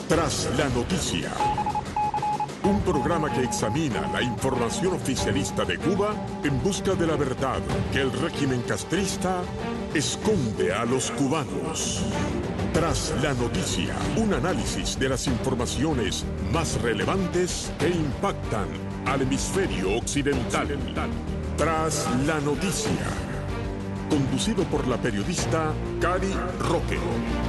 Tras la noticia, un programa que examina la información oficialista de Cuba en busca de la verdad que el régimen castrista esconde a los cubanos. Tras la noticia, un análisis de las informaciones más relevantes que impactan al hemisferio occidental. Tras la noticia, conducido por la periodista Cari Roque.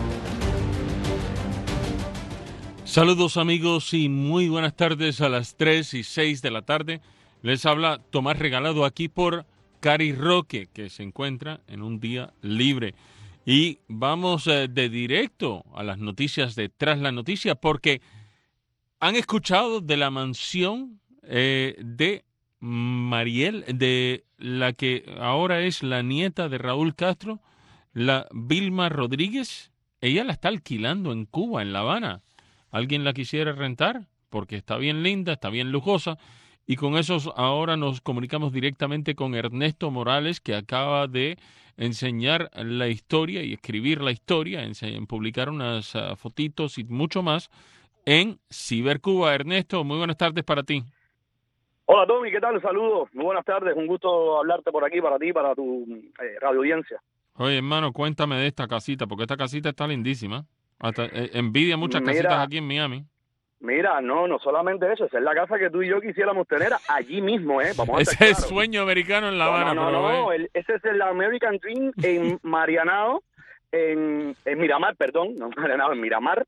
Saludos amigos y muy buenas tardes a las 3 y 6 de la tarde. Les habla Tomás Regalado aquí por Cari Roque, que se encuentra en un día libre. Y vamos de directo a las noticias de Tras la Noticia, porque han escuchado de la mansión de Mariel, de la que ahora es la nieta de Raúl Castro, la Vilma Rodríguez. Ella la está alquilando en Cuba, en La Habana. ¿Alguien la quisiera rentar? Porque está bien linda, está bien lujosa. Y con eso ahora nos comunicamos directamente con Ernesto Morales, que acaba de enseñar la historia y escribir la historia, en publicar unas fotitos y mucho más en Cibercuba. Ernesto, muy buenas tardes para ti. Hola Tommy, ¿qué tal? Saludos, muy buenas tardes, un gusto hablarte por aquí para ti, para tu radio audiencia. Oye, hermano, cuéntame de esta casita, porque esta casita está lindísima. Hasta envidia muchas casitas aquí en Miami. Mira, no solamente eso, esa es la casa que tú y yo quisiéramos tener allí mismo, Vamos a ese estar es el claros. sueño americano en La Habana. No, ese es el American Dream en Marianao, en Miramar, perdón, no Marianao, en Miramar,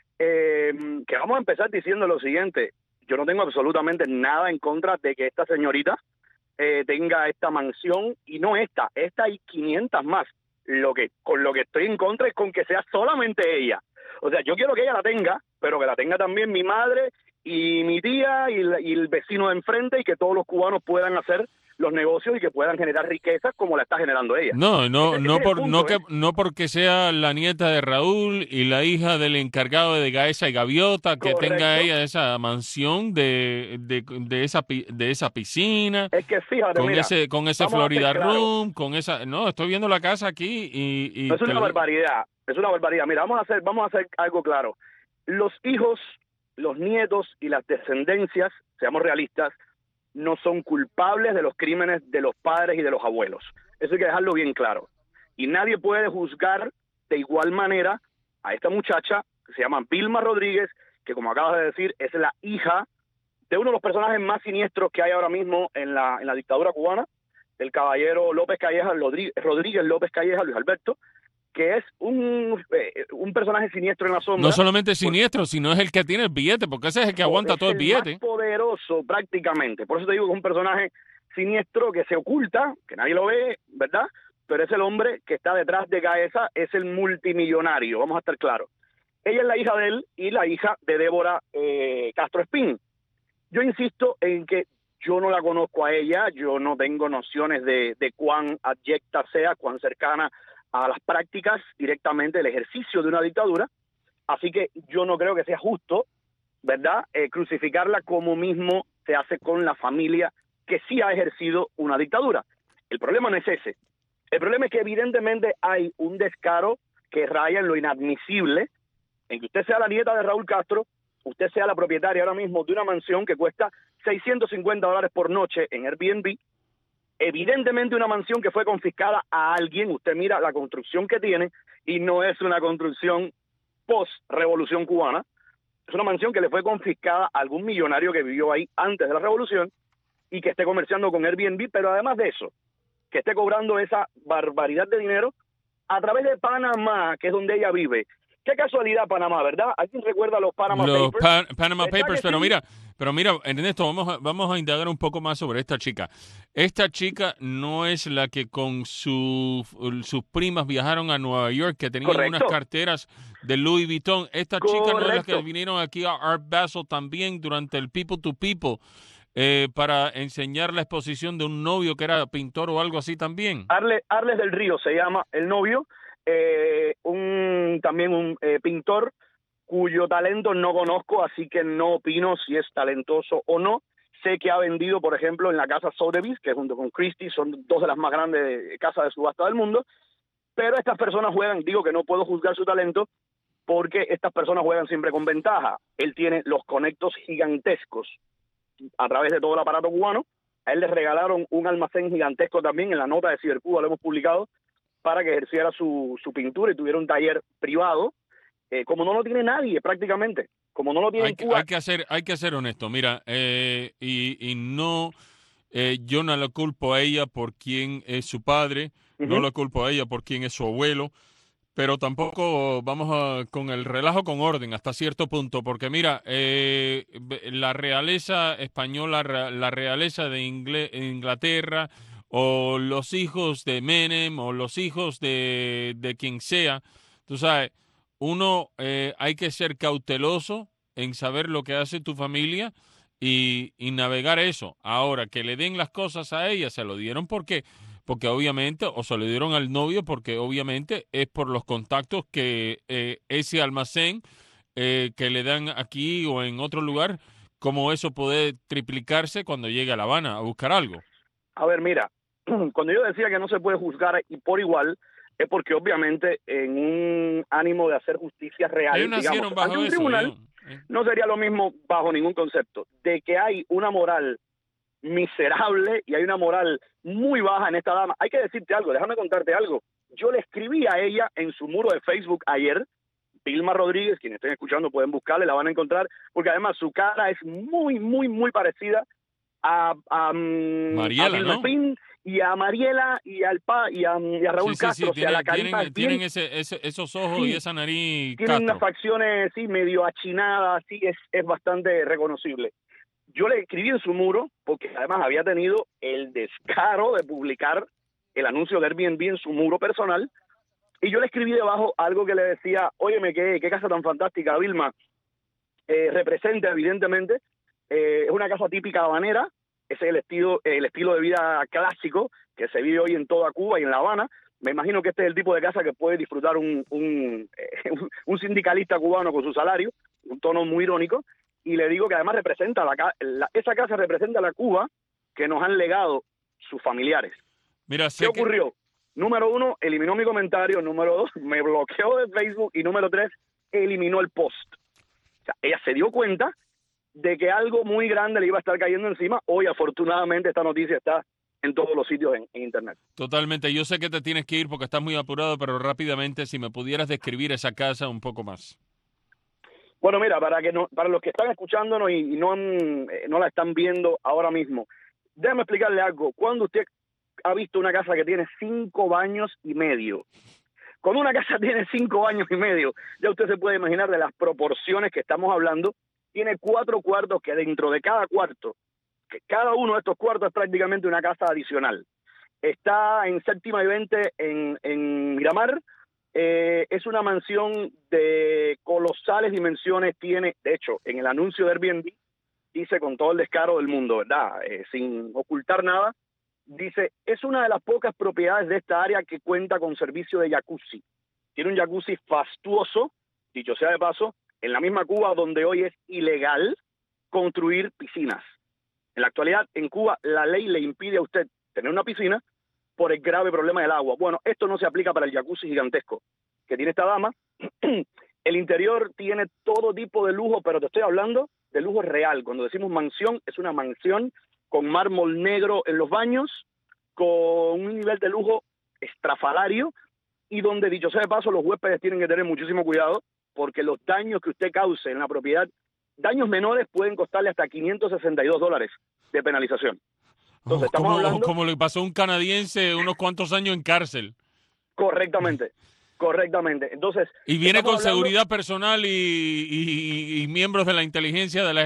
que vamos a empezar diciendo lo siguiente: yo no tengo absolutamente nada en contra de que esta señorita tenga esta mansión, y no esta hay 500 más. Con lo que estoy en contra es con que sea solamente ella. O sea, yo quiero que ella la tenga, pero que la tenga también mi madre y mi tía y el vecino de enfrente, y que todos los cubanos puedan hacer los negocios y que puedan generar riquezas como la está generando ella. No porque sea la nieta de Raúl y la hija del encargado de Gaesa y Gaviota, que Correcto. tenga ella esa mansión de esa piscina. Es que fíjate, con ese Florida Room, con esa. No, estoy viendo la casa aquí y es una barbaridad. Es una barbaridad. Mira, vamos a hacer algo claro. Los hijos, los nietos y las descendencias, seamos realistas, no son culpables de los crímenes de los padres y de los abuelos. Eso hay que dejarlo bien claro. Y nadie puede juzgar de igual manera a esta muchacha, que se llama Vilma Rodríguez, que, como acabas de decir, es la hija de uno de los personajes más siniestros que hay ahora mismo en la dictadura cubana, el caballero López Calleja, Rodríguez López Calleja, Luis Alberto, que es un personaje siniestro en la sombra. No solamente siniestro, sino es el que tiene el billete, porque ese es el que aguanta todo el billete. Es el más poderoso prácticamente. Por eso te digo que es un personaje siniestro que se oculta, que nadie lo ve, ¿verdad? Pero es el hombre que está detrás de Gaesa, es el multimillonario, vamos a estar claros. Ella es la hija de él y la hija de Débora Castro Espín. Yo insisto en que yo no la conozco a ella, yo no tengo nociones de cuán abyecta sea, cuán cercana a las prácticas directamente del ejercicio de una dictadura, así que yo no creo que sea justo, ¿verdad?, crucificarla como mismo se hace con la familia que sí ha ejercido una dictadura. El problema no es ese. El problema es que evidentemente hay un descaro que raya en lo inadmisible, en que usted sea la nieta de Raúl Castro, usted sea la propietaria ahora mismo de una mansión que cuesta $650 por noche en Airbnb, evidentemente una mansión que fue confiscada a alguien. Usted mira la construcción que tiene y no es una construcción post-revolución cubana, es una mansión que le fue confiscada a algún millonario que vivió ahí antes de la revolución y que esté comerciando con Airbnb, pero además de eso, que esté cobrando esa barbaridad de dinero a través de Panamá, que es donde ella vive. Qué casualidad Panamá, ¿verdad? ¿Alguien recuerda los Panama Papers? Panama Papers, pero mira, Ernesto, vamos a indagar un poco más sobre esta chica. Esta chica no es la que con sus primas viajaron a Nueva York, que tenían unas carteras de Louis Vuitton. Esta chica no es la que vinieron aquí a Art Basel también durante el People to People para enseñar la exposición de un novio que era pintor o algo así también. Arles del Río se llama el novio. También un pintor cuyo talento no conozco, así que no opino si es talentoso o no. Sé que ha vendido, por ejemplo, en la casa Sotheby's, que junto con Christie son dos de las más grandes casas de subasta del mundo, pero estas personas juegan, digo que no puedo juzgar su talento, porque estas personas juegan siempre con ventaja. Él tiene los conectos gigantescos a través de todo el aparato cubano. A él le regalaron un almacén gigantesco también, en la nota de Cibercuba lo hemos publicado, para que ejerciera su pintura y tuviera un taller privado, como no lo tiene nadie prácticamente, como no lo tiene en Cuba. Hay que ser honesto, mira, y no, yo no la culpo a ella por quién es su padre, no la culpo a ella por quién es su abuelo, pero tampoco vamos con el relajo con orden hasta cierto punto, porque mira, la realeza española, la realeza de Inglaterra, o los hijos de Menem, o los hijos de quien sea, tú sabes, uno hay que ser cauteloso en saber lo que hace tu familia y navegar eso. Ahora, que le den las cosas a ella, se lo dieron porque obviamente, o se lo dieron al novio porque obviamente es por los contactos que ese almacén que le dan aquí o en otro lugar, como eso puede triplicarse cuando llegue a La Habana a buscar algo. A ver, mira, cuando yo decía que no se puede juzgar y por igual, es porque obviamente en un ánimo de hacer justicia real, Ellos nacieron digamos, bajo ante un eso, tribunal, no sería lo mismo bajo ningún concepto. De que hay una moral miserable y hay una moral muy baja en esta dama. Hay que decirte algo, déjame contarte algo. Yo le escribí a ella en su muro de Facebook ayer, Vilma Rodríguez, quienes estén escuchando pueden buscarle, la van a encontrar, porque además su cara es muy, muy, muy parecida a Mariela, Vilma ¿no? Pin y a Mariela y a Raúl Sí, Castro. sí, O sea, la carita tienen esos ojos sí, y esa nariz tienen Castro. unas facciones sí, medio achinadas, sí, es bastante reconocible. Yo le escribí en su muro, porque además había tenido el descaro de publicar el anuncio de Airbnb en su muro personal, y yo le escribí debajo algo que le decía, óyeme, qué casa tan fantástica, Vilma, representa evidentemente, es una casa típica habanera, ese es el estilo de vida clásico que se vive hoy en toda Cuba y en La Habana. Me imagino que este es el tipo de casa que puede disfrutar un sindicalista cubano con su salario, un tono muy irónico, y le digo que además representa esa casa representa la Cuba que nos han legado sus familiares. Mira, ¿Qué ocurrió? Número 1, eliminó mi comentario. Número 2, me bloqueó de Facebook. Y número 3, eliminó el post. O sea, ella se dio cuenta de que algo muy grande le iba a estar cayendo encima. Hoy, afortunadamente, esta noticia está en todos los sitios en Internet. Totalmente. Yo sé que te tienes que ir porque estás muy apurado, pero rápidamente, si me pudieras describir esa casa un poco más. Bueno, mira, para los que están escuchándonos y no la están viendo ahora mismo, déjame explicarle algo. Cuando usted ha visto una casa que tiene 5 baños y medio, cuando una casa tiene 5 baños y medio, ya usted se puede imaginar de las proporciones que estamos hablando. Tiene 4 cuartos que dentro de cada cuarto, que cada uno de estos cuartos es prácticamente una casa adicional. Está en Séptima y 20 en Miramar. Es una mansión de colosales dimensiones. Tiene, de hecho, en el anuncio de Airbnb, dice con todo el descaro del mundo, ¿verdad? Sin ocultar nada, dice, es una de las pocas propiedades de esta área que cuenta con servicio de jacuzzi. Tiene un jacuzzi fastuoso, dicho sea de paso, en la misma Cuba donde hoy es ilegal construir piscinas. En la actualidad, en Cuba, la ley le impide a usted tener una piscina por el grave problema del agua. Bueno, esto no se aplica para el jacuzzi gigantesco que tiene esta dama. El interior tiene todo tipo de lujo, pero te estoy hablando de lujo real. Cuando decimos mansión, es una mansión con mármol negro en los baños, con un nivel de lujo estrafalario, y donde, dicho sea de paso, los huéspedes tienen que tener muchísimo cuidado, porque los daños que usted cause en la propiedad, daños menores, pueden costarle hasta $562 de penalización. Entonces, estamos hablando... Como le pasó a un canadiense unos cuantos años en cárcel. Correctamente. Entonces, y viene con seguridad personal y miembros de la inteligencia de la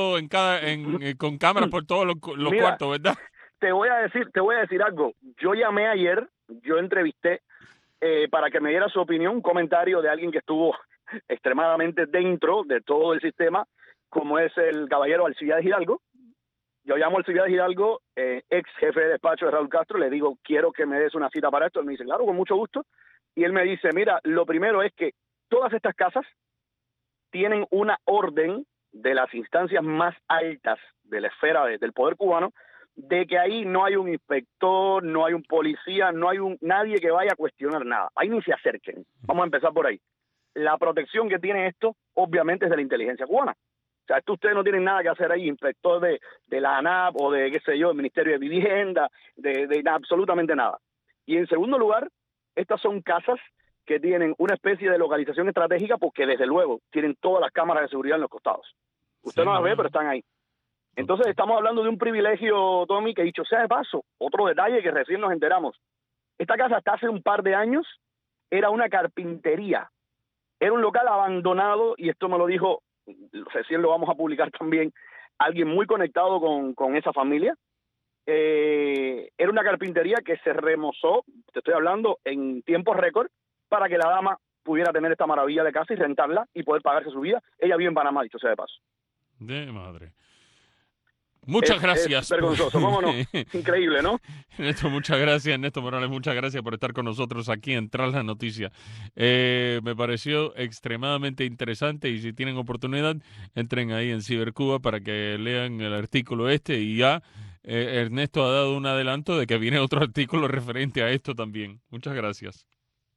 G2 con cámaras por todos los mira, cuartos, ¿verdad? Te voy a decir algo. Yo llamé ayer, yo entrevisté para que me diera su opinión, un comentario de alguien que estuvo extremadamente dentro de todo el sistema, como es el caballero Alcibiades Hidalgo. Yo llamo a Alcibiades Hidalgo, ex jefe de despacho de Raúl Castro, le digo, quiero que me des una cita para esto. Él me dice, claro, con mucho gusto. Y él me dice, mira, lo primero es que todas estas casas tienen una orden de las instancias más altas de la esfera del poder cubano, de que ahí no hay un inspector, no hay un policía, no hay nadie que vaya a cuestionar nada. Ahí ni se acerquen. Vamos a empezar por ahí. la protección que tiene esto, obviamente, es de la inteligencia cubana. O sea, esto ustedes no tienen nada que hacer ahí, inspector de la ANAP o de, qué sé yo, del Ministerio de Vivienda, de absolutamente nada. Y en segundo lugar, estas son casas que tienen una especie de localización estratégica porque, desde luego, tienen todas las cámaras de seguridad en los costados. Usted Sí, no las ve, pero están ahí. Entonces, estamos hablando de un privilegio, Tommy, que, dicho sea de paso, otro detalle que recién nos enteramos. Esta casa, hasta hace un par de años, era una carpintería. Era un local abandonado, y esto me lo dijo, recién lo vamos a publicar también, alguien muy conectado con esa familia. Era una carpintería que se remozó, te estoy hablando, en tiempo récord, para que la dama pudiera tener esta maravilla de casa y rentarla y poder pagarse su vida. Ella vive en Panamá, dicho sea de paso. De madre. Muchas gracias. Es vergonzoso, ¿cómo no? Increíble, ¿no? Néstor, muchas gracias. Néstor Morales, muchas gracias por estar con nosotros aquí en Tras la Noticia. Me pareció extremadamente interesante, y si tienen oportunidad, entren ahí en Cibercuba para que lean el artículo y ya Ernesto ha dado un adelanto de que viene otro artículo referente a esto también. Muchas gracias.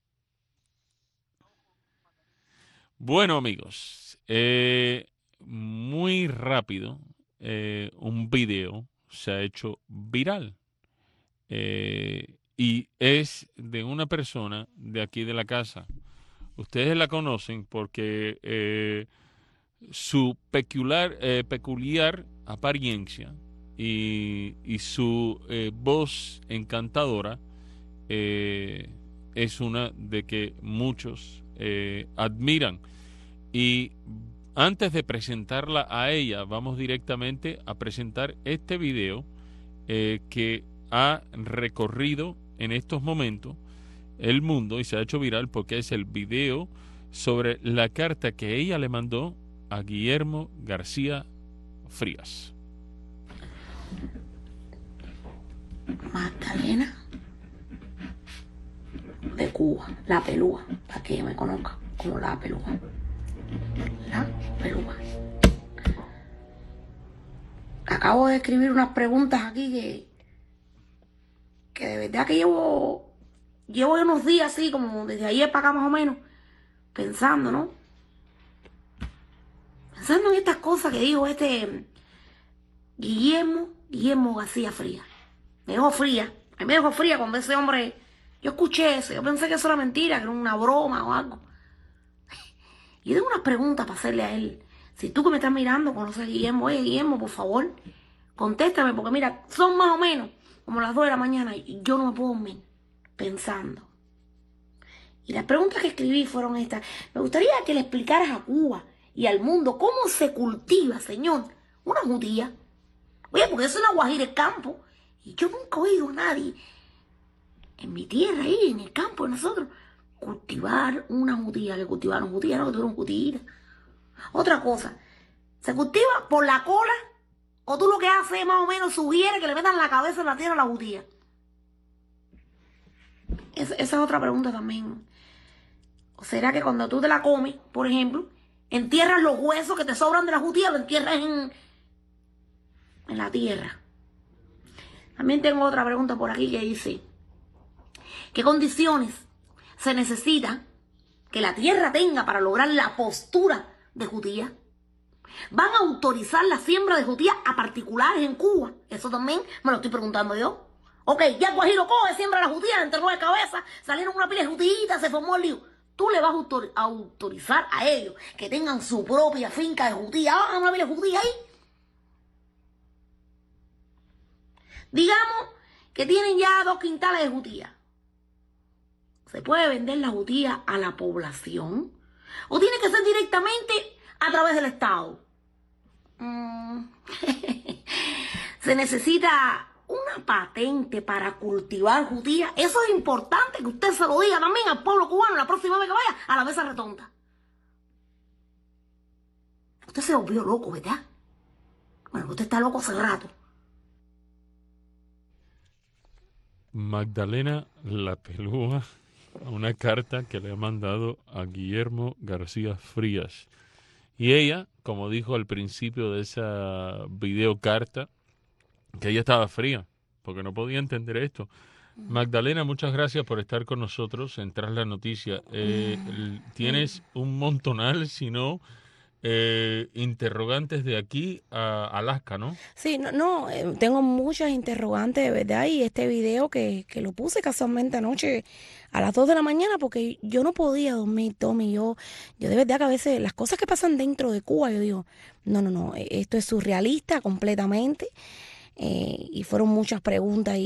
Bueno, amigos, muy rápido. Un video se ha hecho viral y es de una persona de aquí de la casa. Ustedes la conocen porque su peculiar apariencia y su voz encantadora es una de que muchos admiran. Y antes de presentarla a ella, vamos directamente a presentar este video que ha recorrido en estos momentos el mundo y se ha hecho viral porque es el video sobre la carta que ella le mandó a Guillermo García Frías. Magdalena de Cuba, la pelúa, para que me conozca como la pelúa. La pelúa. Acabo de escribir unas preguntas aquí que de verdad que llevo unos días así, como desde ayer para acá más o menos, pensando, ¿no? Pensando en estas cosas que dijo Guillermo García Frías. Me dejó fría. A mí me dejó fría cuando ese hombre... Yo escuché eso, yo pensé que eso era mentira, que era una broma o algo. Y tengo unas preguntas para hacerle a él. Si tú que me estás mirando conoces a Guillermo, oye, Guillermo, por favor, contéstame, porque mira, son más o menos como las 2 de la mañana y yo no me puedo dormir pensando. Y las preguntas que escribí fueron estas. Me gustaría que le explicaras a Cuba y al mundo cómo se cultiva, señor, una judía. Oye, porque eso es una guajira el campo. Y yo nunca he oído a nadie en mi tierra, ahí, en el campo de nosotros, cultivar una judía, que cultivaron judía, no, que tuvieron judía. Otra cosa, ¿se cultiva por la cola o tú lo que haces es más o menos sugiere que le metan la cabeza en la tierra a la judía? Esa es otra pregunta también. ¿O será que cuando tú te la comes, por ejemplo, entierras los huesos que te sobran de la judía, lo entierras en la tierra? También tengo otra pregunta por aquí que dice, ¿qué condiciones se necesita que la tierra tenga para lograr la postura de judía? ¿Van a autorizar la siembra de judía a particulares en Cuba? Eso también me lo estoy preguntando yo. Ok, ya Guajiro coge, siembra la judía, enterró de cabeza, salieron una pila de judíitas, se formó el lío. Tú le vas a autorizar a ellos que tengan su propia finca de judía. Ah, una pila de judía ahí. Digamos que tienen ya 2 quintales de judía. ¿Se puede vender la judía a la población? ¿O tiene que ser directamente a través del Estado? Se necesita una patente para cultivar judía. Eso es importante que usted se lo diga también al pueblo cubano la próxima vez que vaya a la mesa redonda. Usted se volvió loco, ¿verdad? Bueno, usted está loco hace rato. Magdalena la pelúa, una carta que le ha mandado a Guillermo García Frías. Y ella, como dijo al principio de esa videocarta, que ella estaba fría, porque no podía entender esto. Magdalena, muchas gracias por estar con nosotros en Tras la Noticia. Tienes un montonal, si no, interrogantes de aquí a Alaska, ¿no? Sí, tengo muchas interrogantes de verdad y este video que lo puse casualmente anoche a las 2 de la mañana porque yo no podía dormir, Tommy. Yo de verdad que a veces las cosas que pasan dentro de Cuba, yo digo, no, esto es surrealista completamente. Y fueron muchas preguntas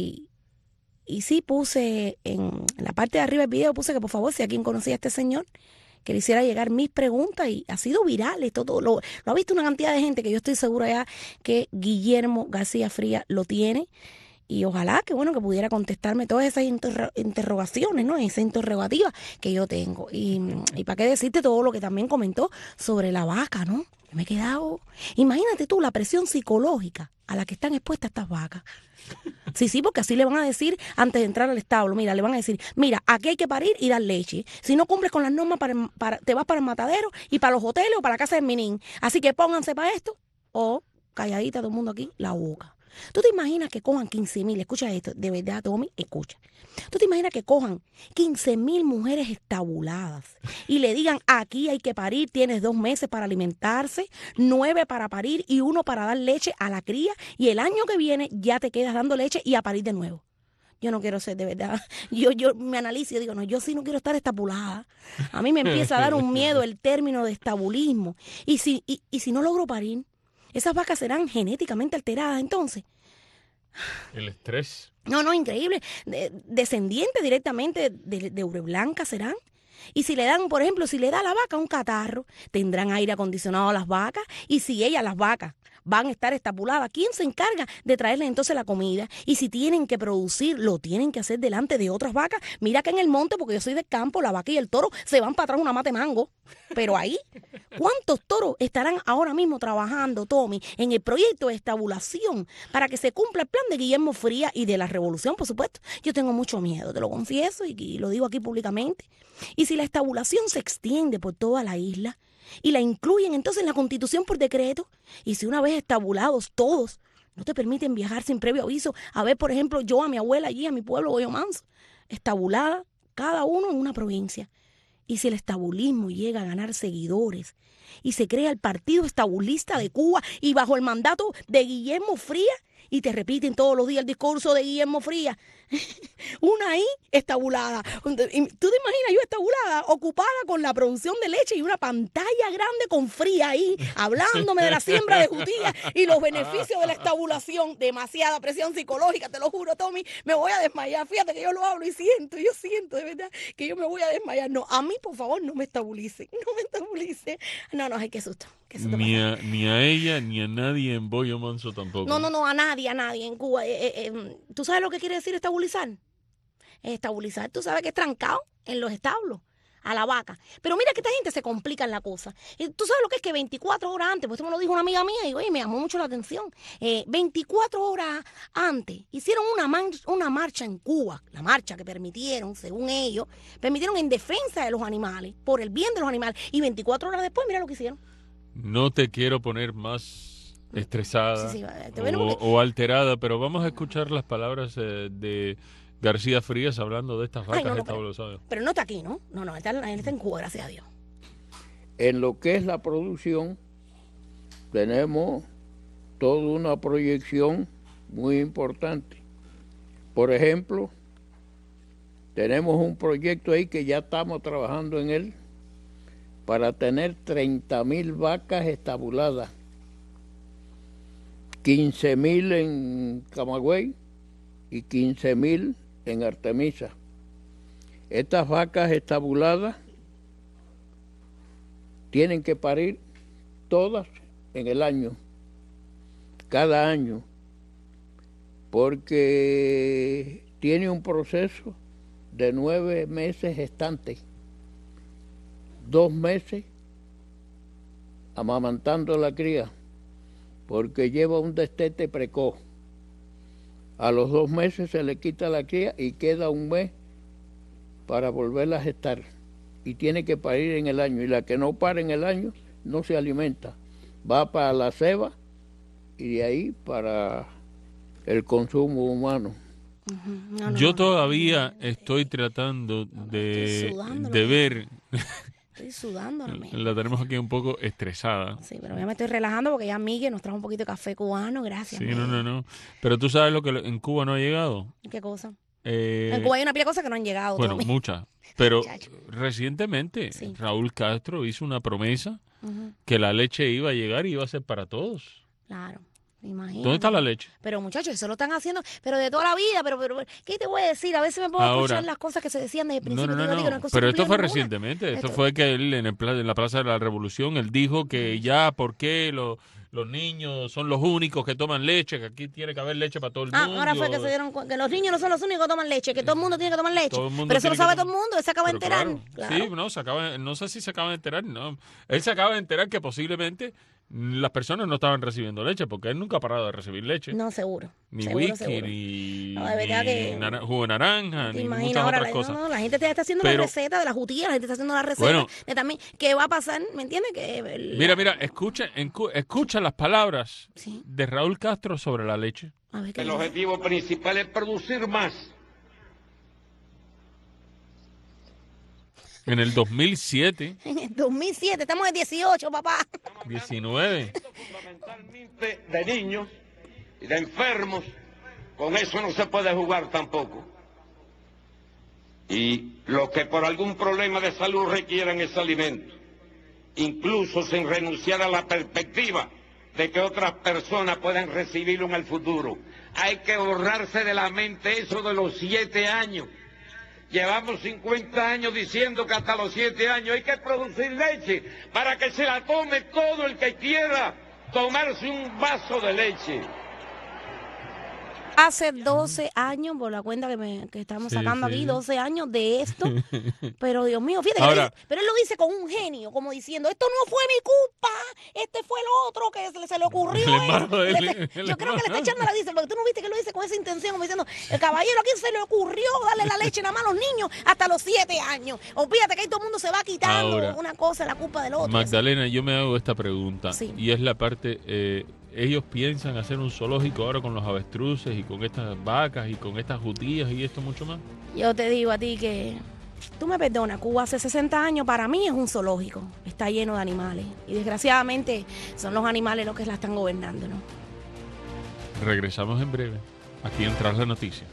y sí puse en la parte de arriba del video, puse que por favor, si alguien conocía a este señor, que le hiciera llegar mis preguntas y ha sido viral. Esto todo lo ha visto una cantidad de gente que yo estoy segura ya que Guillermo García Frías lo tiene. Y ojalá que bueno que pudiera contestarme todas esas interrogaciones, ¿no? Esa interrogativa que yo tengo. Y para qué decirte todo lo que también comentó sobre la vaca, ¿no? Yo me he quedado. Imagínate tú la presión psicológica a la que están expuestas estas vacas. Sí, porque así le van a decir antes de entrar al establo. Mira, le van a decir, mira, aquí hay que parir y dar leche. Si no cumples con las normas, te vas para el matadero y para los hoteles o para la casa del minín. Así que pónganse para esto o calladita todo el mundo aquí la boca. ¿Tú te imaginas que cojan 15,000? Escucha esto, de verdad, Tommy, escucha. ¿Tú te imaginas que cojan 15,000 mujeres estabuladas y le digan, aquí hay que parir, tienes 2 meses para alimentarse, 9 para parir y 1 para dar leche a la cría y el año que viene ya te quedas dando leche y a parir de nuevo? Yo no quiero ser de verdad. Yo me analizo y digo, no, yo sí no quiero estar estabulada. A mí me empieza a dar un miedo el término de estabulismo. Y si no logro parir, esas vacas serán genéticamente alteradas entonces. El estrés. No, increíble. Descendientes directamente de Ureblanca serán. Y si le dan, por ejemplo, si le da a la vaca un catarro, tendrán aire acondicionado a las vacas. Y si las vacas, van a estar estapuladas, ¿quién se encarga de traerles entonces la comida? Y si tienen que producir, lo tienen que hacer delante de otras vacas. Mira que en el monte, porque yo soy del campo, la vaca y el toro se van para atrás una mata de mango. Pero ahí, ¿cuántos toros estarán ahora mismo trabajando, Tommy, en el proyecto de estabulación para que se cumpla el plan de Guillermo Frías y de la revolución, por supuesto? Yo tengo mucho miedo, te lo confieso y lo digo aquí públicamente. Y si la estabulación se extiende por toda la isla y la incluyen entonces en la Constitución por decreto, y si una vez estabulados todos no te permiten viajar sin previo aviso, a ver, por ejemplo, yo a mi abuela allí, a mi pueblo, Goyo Manso, estabulada, cada uno en una provincia. Y si el estabulismo llega a ganar seguidores y se crea el Partido Estabulista de Cuba y bajo el mandato de Guillermo Frías, y te repiten todos los días el discurso de Guillermo Frías, una ahí estabulada. ¿Tú te imaginas yo estabulada, ocupada con la producción de leche y una pantalla grande con Frías ahí, hablándome de la siembra de judías y los beneficios de la estabulación? Demasiada presión psicológica, te lo juro, Tommy, me voy a desmayar. Fíjate que yo lo hablo y yo siento de verdad que yo me voy a desmayar. No, a mí, por favor, no me estabulice. No, ay, qué susto. Ni a ella, ni a nadie en Goyo Manso tampoco. No, a nadie en Cuba. ¿Tú sabes lo que quiere decir estabilizar? Estabilizar, tú sabes que es trancado en los establos a la vaca. Pero mira que esta gente se complica en la cosa. Tú sabes lo que es que 24 horas antes, pues esto me lo dijo una amiga mía y oye, me llamó mucho la atención. 24 horas antes hicieron una marcha en Cuba, la marcha que permitieron, según ellos, permitieron en defensa de los animales, por el bien de los animales. Y 24 horas después, mira lo que hicieron. No te quiero poner más estresada o alterada, pero vamos a escuchar las palabras de García Frías hablando de estas vacas estabuladas. Pero no está aquí, ¿no? No, está en Cuba, gracias a Dios. En lo que es la producción, tenemos toda una proyección muy importante. Por ejemplo, tenemos un proyecto ahí que ya estamos trabajando en él para tener 30,000 vacas estabuladas, 15,000 en Camagüey y 15,000 en Artemisa. Estas vacas estabuladas tienen que parir todas en el año, cada año, porque tiene un proceso de 9 meses gestante, 2 meses amamantando la cría, porque lleva un destete precoz. A los 2 meses se le quita la cría y queda 1 mes para volverla a gestar. Y tiene que parir en el año. Y la que no para en el año no se alimenta. Va para la ceba y de ahí para el consumo humano. Yo todavía estoy tratando de ver... Estoy sudando. La tenemos aquí un poco estresada. Sí, pero ya me estoy relajando porque ya Miguel nos trajo un poquito de café cubano. Gracias. Sí, Miguel. no. Pero tú sabes lo que en Cuba no ha llegado. ¿Qué cosa? En Cuba hay una pila de cosas que no han llegado. Bueno, muchas. Pero Chacho. recientemente Sí. Raúl Castro hizo una promesa que la leche iba a llegar y iba a ser para todos. Claro. Imagínate. ¿Dónde está la leche? Pero muchachos, eso lo están haciendo, pero de toda la vida, pero ¿qué te voy a decir? A veces me puedo Ahora, escuchar las cosas que se decían desde el principio. No. Digo, no es Pero esto fue ninguna. recientemente. Esto fue que él en la Plaza de la Revolución, él dijo que ya, ¿por qué los niños son los únicos que toman leche? Que aquí tiene que haber leche para todo el mundo. Ahora fue que se dieron cuenta que los niños no son los únicos que toman leche, que todo el mundo tiene que tomar leche. Todo el mundo Pero eso lo tiene que sabe todo el mundo, él se acaba de Pero enterar. claro. Sí, no sé si se acaba de enterar, no. Él se acaba de enterar que posiblemente las personas no estaban recibiendo leche, porque él nunca ha parado de recibir leche. No, seguro. Ni seguro, whisky, seguro. ni No, de verdad que... jugo de naranja, ¿Te ni imaginas muchas ahora? otras cosas. No, la gente está haciendo Pero- la receta de la jutía, la gente está haciendo la receta Bueno. de también. ¿Qué va a pasar? ¿Me entiendes? Mira, escucha las palabras Sí. de Raúl Castro sobre la leche. A ver, ¿qué El dice? objetivo principal es producir más. En el 2007, En el 2007, estamos en 18, papá. 19, Fundamentalmente de niños y de enfermos. Con eso no se puede jugar tampoco. Y los que por algún problema de salud requieran ese alimento, incluso sin renunciar a la perspectiva de que otras personas puedan recibirlo en el futuro. Hay que borrarse de la mente eso de los 7 años. Llevamos 50 años diciendo que hasta los 7 años hay que producir leche para que se la tome todo el que quiera tomarse un vaso de leche. Hace 12 años, por la cuenta que estamos Sí, sacando sí. aquí, 12 años de esto. Pero Dios mío, fíjate, Ahora- pero él lo dice con un genio, como diciendo, esto no fue mi culpa, este fue el otro que se le ocurrió. El hermano de él, Yo creo que le está echando la dice, porque tú no viste que lo dice con esa intención, como diciendo, el caballero aquí se le ocurrió darle la leche nada más a los niños hasta los 7 años. Olvídate que ahí todo el mundo se va quitando Ahora, una cosa, la culpa del otro. Magdalena, yo me hago esta pregunta. Sí. Y es la parte... ellos piensan hacer un zoológico ahora con los avestruces y con estas vacas y con estas jutías y esto mucho más. Yo te digo a ti que, tú me perdonas, Cuba hace 60 años para mí es un zoológico, está lleno de animales y desgraciadamente son los animales los que la están gobernando, ¿no? Regresamos en breve, aquí en Tras la Noticia.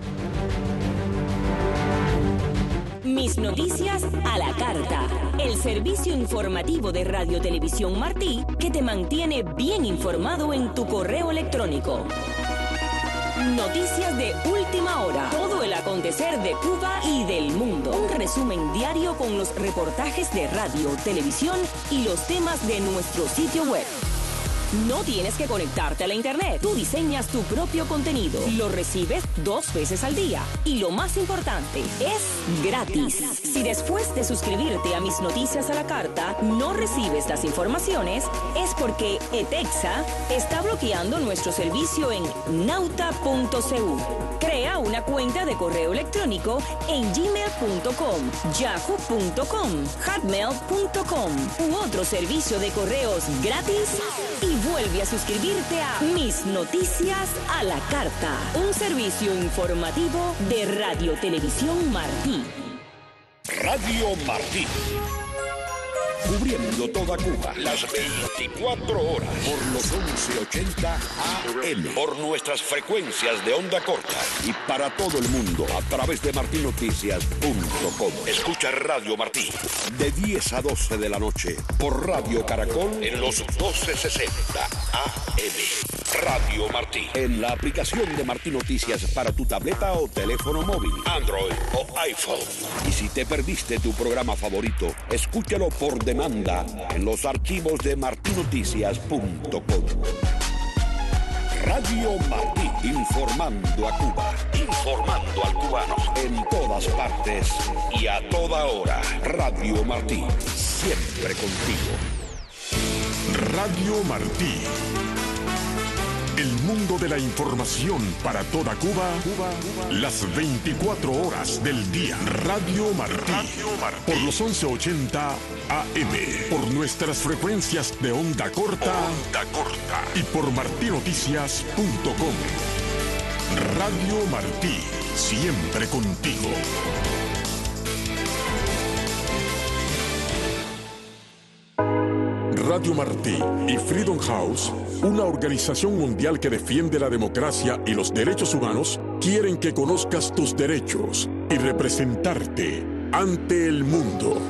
Mis noticias a la carta. El servicio informativo de Radio Televisión Martí que te mantiene bien informado en tu correo electrónico. Noticias de última hora. Todo el acontecer de Cuba y del mundo. Un resumen diario con los reportajes de radio, televisión y los temas de nuestro sitio web. No tienes que conectarte a la internet. Tú diseñas tu propio contenido. Lo recibes 2 veces al día. Y lo más importante, es gratis. Si después de suscribirte a Mis Noticias a la Carta no recibes las informaciones, es porque ETEXA está bloqueando nuestro servicio en nauta.cu. Crea una cuenta de correo electrónico en gmail.com, yahoo.com, hotmail.com u otro servicio de correos gratis y vuelve a suscribirte a Mis Noticias a la Carta, un servicio informativo de Radio Televisión Martí. Radio Martí. Cubriendo toda Cuba, las 24 horas, por los 1180 AM, por nuestras frecuencias de onda corta y para todo el mundo a través de martinoticias.com. Escucha Radio Martí de 10 a 12 de la noche por Radio Caracol en los 1260 AM. Radio Martí en la aplicación de Martí Noticias para tu tableta o teléfono móvil, Android o iPhone. Y si te perdiste tu programa favorito, escúchalo por demanda en los archivos de martinoticias.com. Radio Martí, informando a Cuba, informando al cubano en todas partes y a toda hora. Radio Martí, siempre contigo. Radio Martí. El mundo de la información para toda Cuba, las 24 horas del día. Radio Martí. Por los 1180 AM. Por nuestras frecuencias de onda corta. Y por martinoticias.com. Radio Martí, siempre contigo. Radio Martí y Freedom House, una organización mundial que defiende la democracia y los derechos humanos, quieren que conozcas tus derechos y representarte ante el mundo.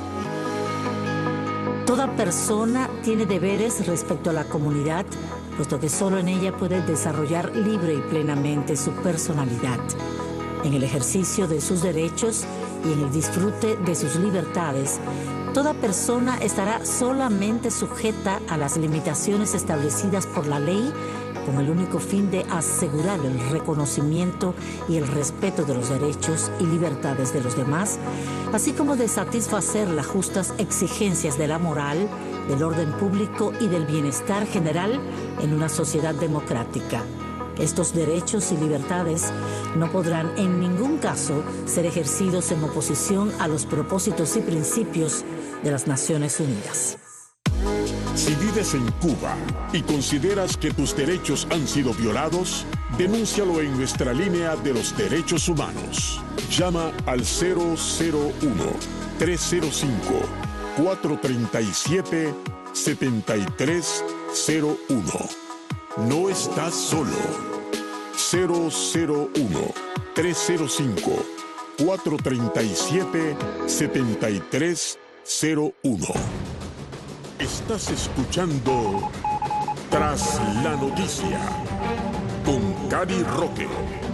Toda persona tiene deberes respecto a la comunidad, puesto que solo en ella puede desarrollar libre y plenamente su personalidad. En el ejercicio de sus derechos y en el disfrute de sus libertades, toda persona estará solamente sujeta a las limitaciones establecidas por la ley, con el único fin de asegurar el reconocimiento y el respeto de los derechos y libertades de los demás, así como de satisfacer las justas exigencias de la moral, del orden público y del bienestar general en una sociedad democrática. Estos derechos y libertades no podrán en ningún caso ser ejercidos en oposición a los propósitos y principios de las Naciones Unidas. Si vives en Cuba y consideras que tus derechos han sido violados, denúncialo en nuestra línea de los derechos humanos. Llama al 001-305-437-7301. No estás solo. 001-305-437-7301. Estás escuchando Tras la Noticia con Cari Roque.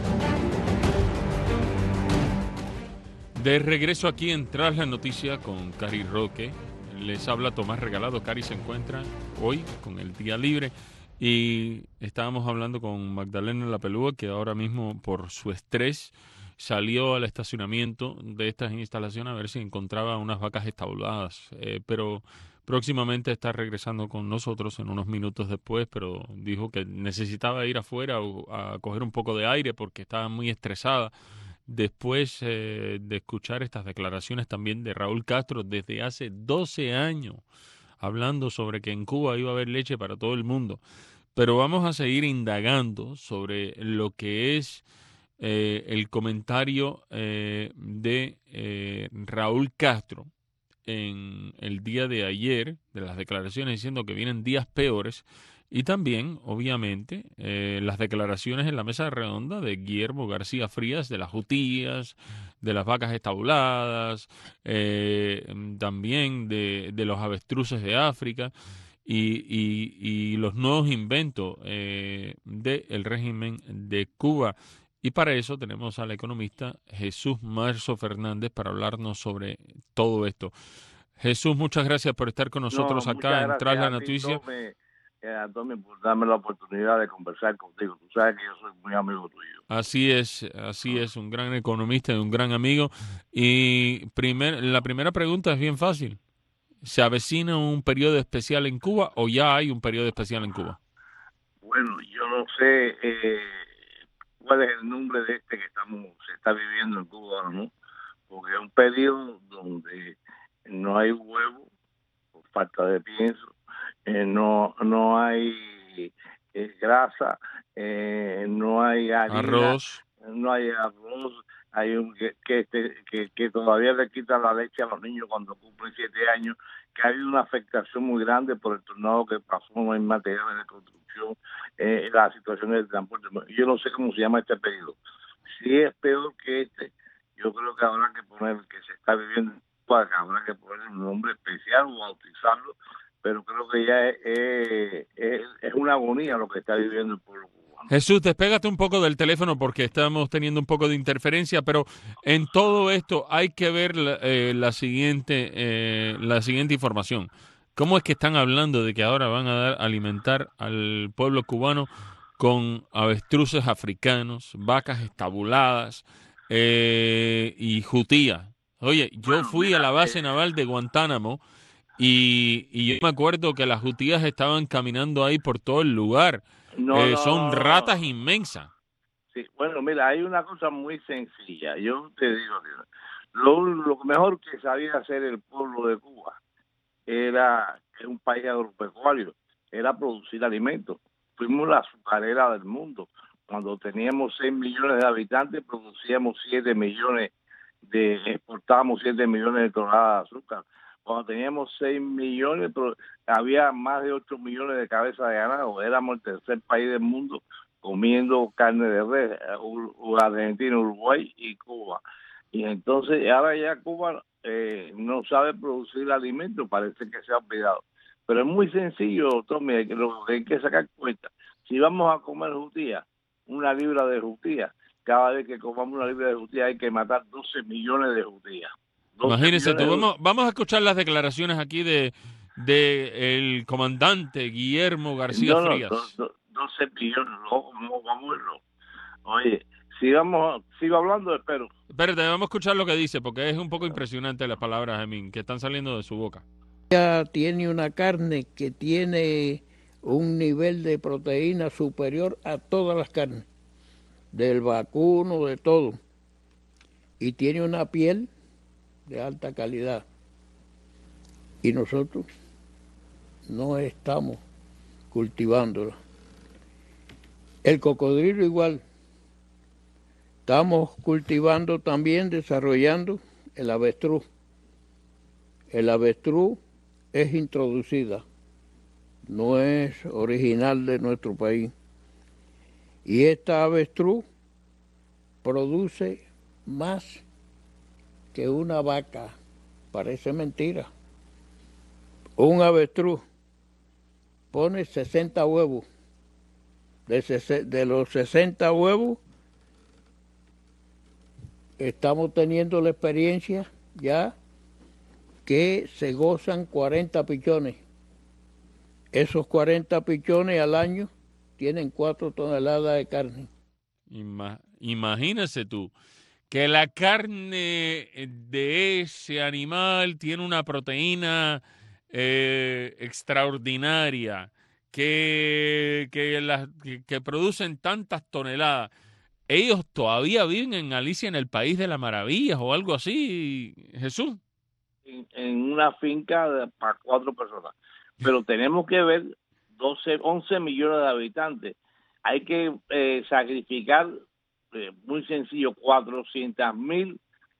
De regreso aquí en Tras la Noticia con Cari Roque. Les habla Tomás Regalado. Cari se encuentra hoy con el día libre y estábamos hablando con Magdalena La Pelúa, que ahora mismo por su estrés salió al estacionamiento de estas instalaciones a ver si encontraba unas vacas estabuladas, pero próximamente está regresando con nosotros en unos minutos después, pero dijo que necesitaba ir afuera a coger un poco de aire porque estaba muy estresada después de escuchar estas declaraciones también de Raúl Castro desde hace 12 años, hablando sobre que en Cuba iba a haber leche para todo el mundo. Pero vamos a seguir indagando sobre lo que es el comentario de Raúl Castro en el día de ayer, de las declaraciones diciendo que vienen días peores, y también, obviamente, las declaraciones en la mesa redonda de Guillermo García Frías de las jutías, de las vacas estabuladas, también de los avestruces de África y los nuevos inventos del régimen de Cuba. Y para eso tenemos al economista Jesús Marzo Fernández para hablarnos sobre todo esto. Jesús, muchas gracias por estar con nosotros acá en Tras la Noticia. Antonio, por darme la oportunidad de conversar contigo. Tú sabes que yo soy muy amigo tuyo. Así es, un gran economista y un gran amigo. Y la primera pregunta es bien fácil. ¿Se avecina un periodo especial en Cuba o ya hay un periodo especial en Cuba? Bueno, yo no sé cuál es el nombre de este que se está viviendo en Cuba ahora, ¿no? Porque es un periodo donde no hay huevo por falta de pienso, no hay grasa, no hay harina, no hay arroz, hay que todavía le quitan la leche a los niños cuando cumplen 7 años, que ha habido una afectación muy grande por el tornado que pasó en materiales de construcción, las situaciones del transporte. Yo no sé cómo se llama este periodo. Si es peor que este, yo creo que habrá que poner que se está viviendo, habrá que poner un nombre especial o bautizarlo, pero creo que ya es una agonía lo que está viviendo el pueblo cubano. Jesús, despégate un poco del teléfono porque estamos teniendo un poco de interferencia, pero en todo esto hay que ver la siguiente información. ¿Cómo es que están hablando de que ahora van a alimentar al pueblo cubano con avestruces africanos, vacas estabuladas y jutías? Oye, yo fui a la base naval de Guantánamo y yo me acuerdo que las jutías estaban caminando ahí por todo el lugar. Son ratas inmensas. Sí, bueno, mira, hay una cosa muy sencilla. Yo te digo que lo mejor que sabía hacer el pueblo de Cuba era un país agropecuario, era producir alimentos. Fuimos la azucarera del mundo, cuando teníamos 6 millones de habitantes, producíamos 7 millones exportábamos 7 millones de toneladas de azúcar. Cuando teníamos 6 millones, había más de 8 millones de cabezas de ganado. Éramos el tercer país del mundo comiendo carne de res, Argentina, Uruguay y Cuba. Y entonces ahora ya Cuba no sabe producir alimentos, parece que se ha olvidado. Pero es muy sencillo, Tommy, lo que hay que sacar cuenta. Si vamos a comer jutía, una libra de jutía, cada vez que comamos una libra de jutía hay que matar 12 millones de jutías. Imagínese tú, vamos a escuchar las declaraciones aquí de el comandante Guillermo García Frías. 12 millones, vamos a verlo. Oye, sigo hablando, espero. Espérate, vamos a escuchar lo que dice, porque es un poco impresionante las palabras, Gemín, que están saliendo de su boca. Ella tiene una carne que tiene un nivel de proteína superior a todas las carnes, del vacuno, de todo. Y tiene una piel de alta calidad. Y nosotros no estamos cultivándola. El cocodrilo igual. Estamos cultivando también, desarrollando el avestruz. El avestruz es introducida, no es original de nuestro país. Y esta avestruz produce más que una vaca. Parece mentira. Un avestruz pone 60 huevos. De los 60 huevos, estamos teniendo la experiencia ya que se gozan 40 pichones. Esos 40 pichones al año tienen 4 toneladas de carne. Imagínese tú que la carne de ese animal tiene una proteína extraordinaria, que producen tantas toneladas. Ellos todavía viven en Alicia en el País de las Maravillas o algo así, Jesús. En una finca para 4 personas. Pero tenemos que ver 11 millones de habitantes. Hay que sacrificar, muy sencillo, 400,000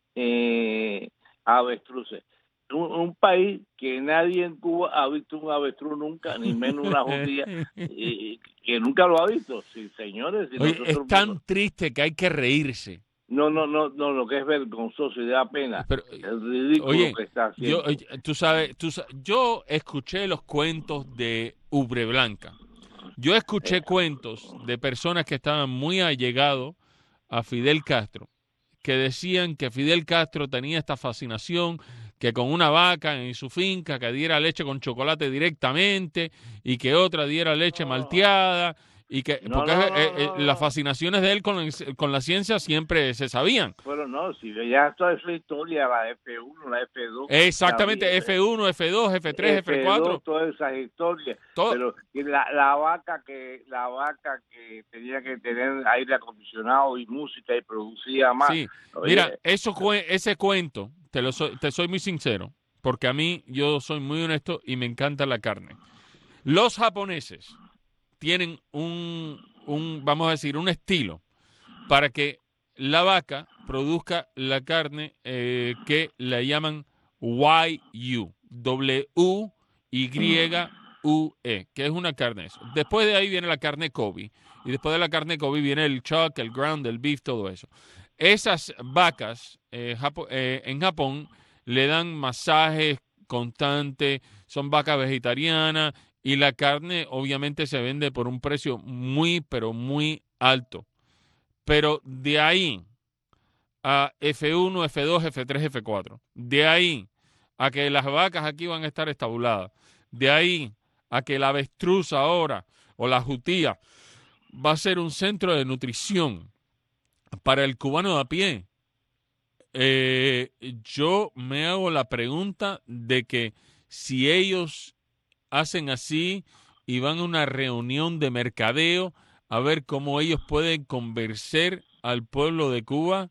avestruces. Un país que nadie en Cuba ha visto un avestruz nunca, ni menos una judía, que nunca lo ha visto. Sí, señores. Si oye, es tan triste que hay que reírse. No, lo que es vergonzoso y da pena. Pero, es ridículo que está haciendo. Tú sabes, yo escuché los cuentos de Ubre Blanca. Yo escuché cuentos de personas que estaban muy allegados a Fidel Castro, que decían que Fidel Castro tenía esta fascinación que con una vaca en su finca que diera leche con chocolate directamente y que otra diera leche malteada y que las fascinaciones de él con la ciencia siempre se sabían. Bueno, no, si ya toda esa historia, la F1, la F2. Exactamente, F1, F2, F3, F4. Todas esas historias. Pero la vaca que tenía que tener aire acondicionado y música y producía más. Sí, mira, ese cuento, te soy muy sincero, porque a mí yo soy muy honesto y me encanta la carne. Los japoneses tienen vamos a decir, un estilo para que la vaca produzca la carne que le llaman Wagyu, W-Y-U-E, que es una carne eso. Después de ahí viene la carne Kobe, y después de la carne Kobe viene el chuck, el ground, el beef, todo eso. Esas vacas en Japón le dan masajes constantes, son vacas vegetarianas, y la carne obviamente se vende por un precio muy, pero muy alto. Pero de ahí a F1, F2, F3, F4, de ahí a que las vacas aquí van a estar estabuladas, de ahí a que la avestruz ahora o la jutía va a ser un centro de nutrición para el cubano de a pie, yo me hago la pregunta de que si ellos hacen así y van a una reunión de mercadeo a ver cómo ellos pueden convencer al pueblo de Cuba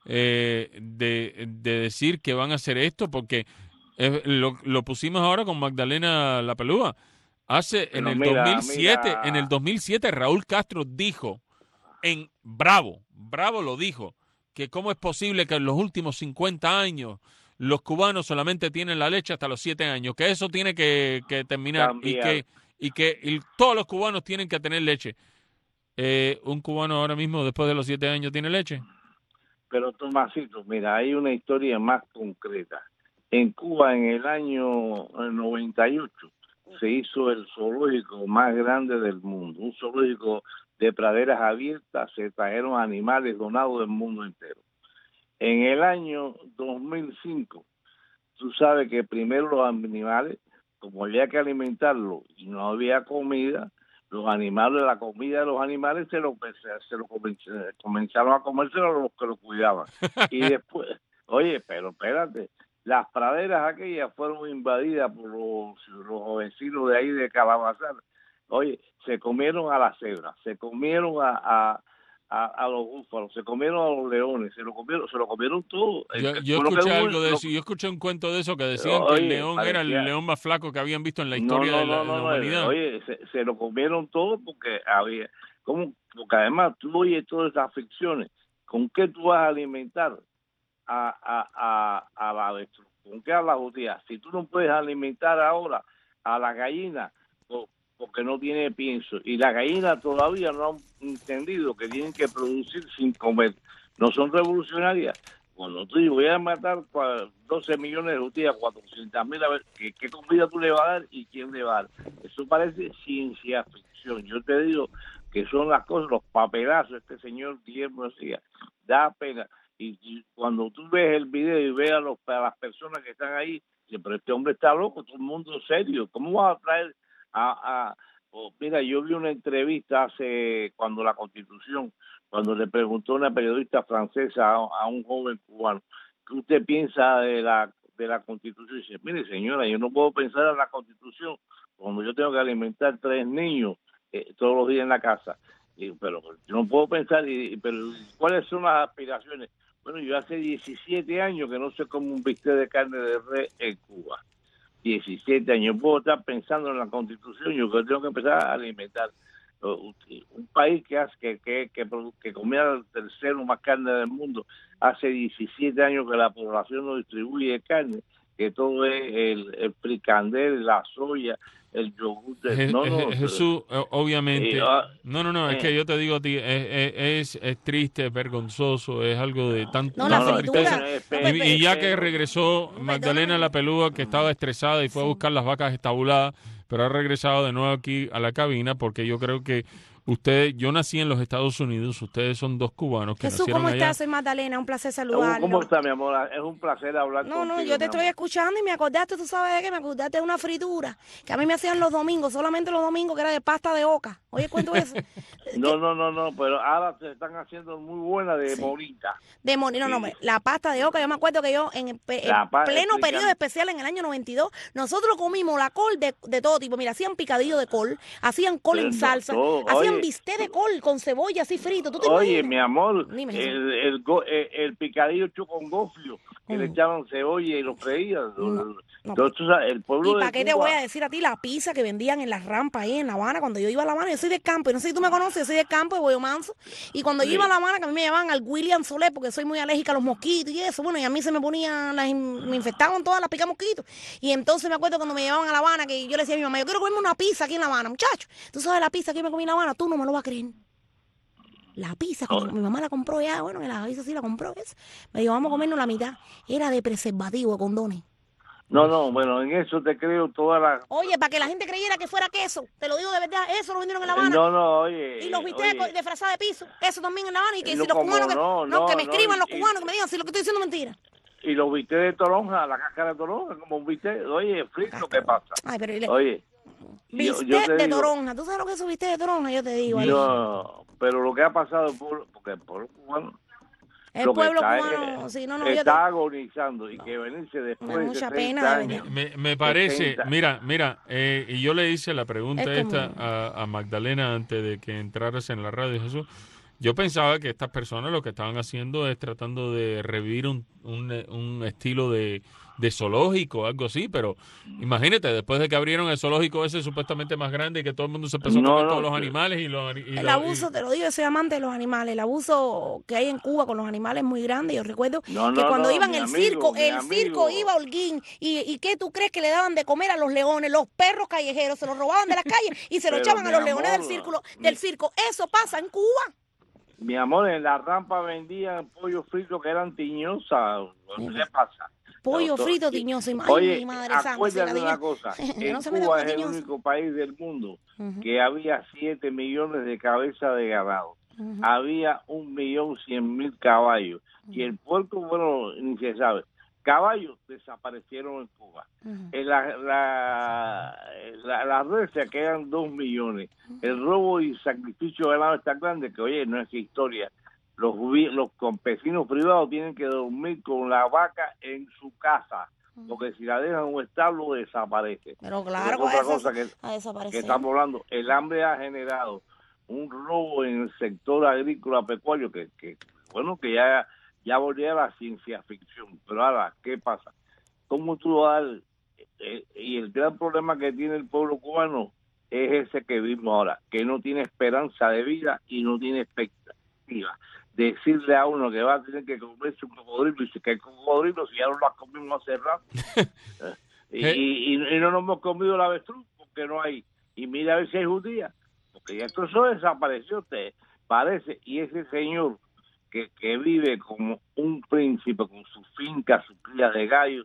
de decir que van a hacer esto, porque lo pusimos ahora con Magdalena La Pelúa. En el 2007 Raúl Castro dijo Bravo lo dijo, que cómo es posible que en los últimos 50 años los cubanos solamente tienen la leche hasta los 7 años, que eso tiene que terminar y que todos los cubanos tienen que tener leche. ¿Un cubano ahora mismo después de los 7 años tiene leche? Pero Tomasito, mira, hay una historia más concreta. En Cuba, en el año 98, se hizo el zoológico más grande del mundo, un zoológico de praderas abiertas, se trajeron animales donados del mundo entero. En el año 2005, tú sabes que primero los animales, como había que alimentarlos y no había comida, los animales, la comida de los animales se lo comenzaron a comerse los que lo cuidaban. Y después, oye, pero espérate, las praderas aquellas fueron invadidas por los vecinos de ahí de Calabazar. Oye, se comieron a las cebras, se comieron a los búfalos, se comieron a los leones, se lo comieron todo. Yo escuché algo de eso, yo escuché un cuento de eso que decían que el león era el león más flaco que habían visto en la historia de la humanidad. Oye, se lo comieron todo porque había, porque además tú oyes todas esas ficciones, ¿con qué tú vas a alimentar a la avestruz? ¿Con qué a la judía? Si tú no puedes alimentar ahora a la gallina, porque no tiene pienso, y las gallinas todavía no han entendido que tienen que producir sin comer, no son revolucionarias. Cuando tú dices, voy a matar 12 millones de judías, 400.000, a ver, ¿qué comida tú le vas a dar y quién le va a dar? Eso parece ciencia ficción. Yo te digo que son las cosas, los papelazos, este señor Guillermo decía, da pena. Y cuando tú ves el video y ves a las personas que están ahí, dices, pero este hombre está loco, todo el mundo serio, ¿cómo vas a traer mira, yo vi una entrevista cuando la Constitución, cuando le preguntó una periodista francesa a un joven cubano, ¿qué usted piensa de la Constitución? Y dice, mire señora, yo no puedo pensar en la Constitución cuando yo tengo que alimentar 3 niños todos los días en la casa. Pero yo no puedo pensar, pero ¿cuáles son las aspiraciones? Bueno, yo hace 17 años que no sé cómo un bistec de carne de res en Cuba. 17 años, puedo estar pensando en la Constitución, yo tengo que empezar a alimentar un país que comía el tercero más carne del mundo. Hace 17 años que la población no distribuye carne, que todo es el fricandel, la soya, el yogur. Jesús, obviamente. Es que yo te digo a ti, es triste, es vergonzoso, es algo de tanta tristeza. Y ya que regresó Magdalena La Pelúa, que estaba estresada y fue a buscar las vacas estabuladas, pero ha regresado de nuevo aquí a la cabina, porque yo creo que yo nací en los Estados Unidos, ustedes son 2 cubanos que Jesús, nacieron ¿cómo allá. estás? Soy Magdalena, un placer saludarlo. ¿Cómo está, mi amor? Es un placer hablar contigo. No, yo te estoy escuchando y me acordaste, tú sabes de qué, me acordaste de una fritura que a mí me hacían los domingos, solamente los domingos, que era de pasta de oca. Oye, cuento eso. No, pero ahora se están haciendo muy buenas de morita. De morita, la pasta de oca, yo me acuerdo que yo en pleno periodo especial en el año 92, nosotros comimos la col de todo tipo. Mira, hacían picadillo de col, hacían col en salsa, hacían bistec de col con cebolla así frito. ¿Tú te Oye, imaginas? mi amor, el picadillo hecho con gofio, que le echaban cebolla y lo freían. Entonces, el pueblo ¿Y para qué te voy a decir a ti la pizza que vendían en las rampas ahí en La Habana? Cuando yo iba a La Habana, yo soy del campo, y no sé si tú me conoces, yo soy del campo de Boyo Manso, y cuando yo iba a La Habana, que a mí me llevaban al William Soler, porque soy muy alérgica a los mosquitos y eso, bueno, y a mí se me ponían, me infectaban todas las picas mosquitos, y entonces me acuerdo cuando me llevaban a La Habana, que yo le decía a mi mamá, yo quiero comerme una pizza aquí en La Habana, muchacho, tú sabes la pizza que yo me comí en La Habana, tú no me lo vas a creer. La pizza, cuando mi mamá la compró ya, bueno, que la hizo así, la compró, me dijo, vamos a comernos la mitad, era de preservativo, de condones. No, bueno, en eso te creo toda la... Oye, para que la gente creyera que fuera queso, te lo digo de verdad, eso lo vendieron en La Habana. Oye. Y los bistecs de frazada de piso, eso también en La Habana, y que si los cubanos, que me escriban los cubanos, que me digan si lo que estoy diciendo es mentira. Y los bistecs de toronja, la cáscara de toronja, como un bistec, oye, frito, ¿qué pasa? Ay, pero oye. Bistec de toronja, ¿tú sabes lo que es un bistec de toronja? Yo te digo. No, pero lo que ha pasado, porque el pueblo cubano... El pueblo cubano, está agonizando, y que venirse después de mucha 30 pena, años. Me parece, 60. mira, y yo le hice la pregunta a Magdalena antes de que entraras en la radio, Jesús. Yo pensaba que estas personas lo que estaban haciendo es tratando de revivir un estilo de zoológico, algo así, pero imagínate, después de que abrieron el zoológico ese supuestamente más grande y que todo el mundo se empezó a comer todos los animales el abuso, te lo digo, yo soy amante de los animales, el abuso que hay en Cuba con los animales es muy grande. Yo recuerdo que cuando iban el circo iba a Holguín y ¿qué tú crees que le daban de comer a los leones? Los perros callejeros se los robaban de las calles y se lo echaban a los leones del circo. Eso pasa en Cuba. Mi amor, en la rampa vendían pollo frito que eran tiñosas. ¿Qué pasa? Pollo frito tiñoso. Oye, mi madre acuérdate de una cosa. En Cuba es el único país del mundo que había 7 millones de cabezas de ganado. Había 1.100.000 caballos. Y el puerco, bueno, ni se sabe. Caballos desaparecieron en Cuba. Las reses quedan 2 millones. El robo y sacrificio de ganado es tan grande que, oye, no es historia. Los campesinos privados tienen que dormir con la vaca en su casa, porque si la dejan en un establo desaparece. Pero claro, otra cosa que estamos hablando, el hambre ha generado un robo en el sector agrícola pecuario que ya volvía a la ciencia ficción. Pero ahora, ¿qué pasa? ¿Cómo tú vas a dar? Y el gran problema que tiene el pueblo cubano es ese que vimos ahora, que no tiene esperanza de vida y no tiene expectativa. Decirle a uno que va a tener que comerse un cocodrilo, y que el cocodrilo, si ya no lo has comido hace rato, y no nos hemos comido la avestruz porque no hay, y mira a ver si hay judía, porque ya eso desapareció, te parece. Y ese señor que vive como un príncipe con su finca, su cría de gallos,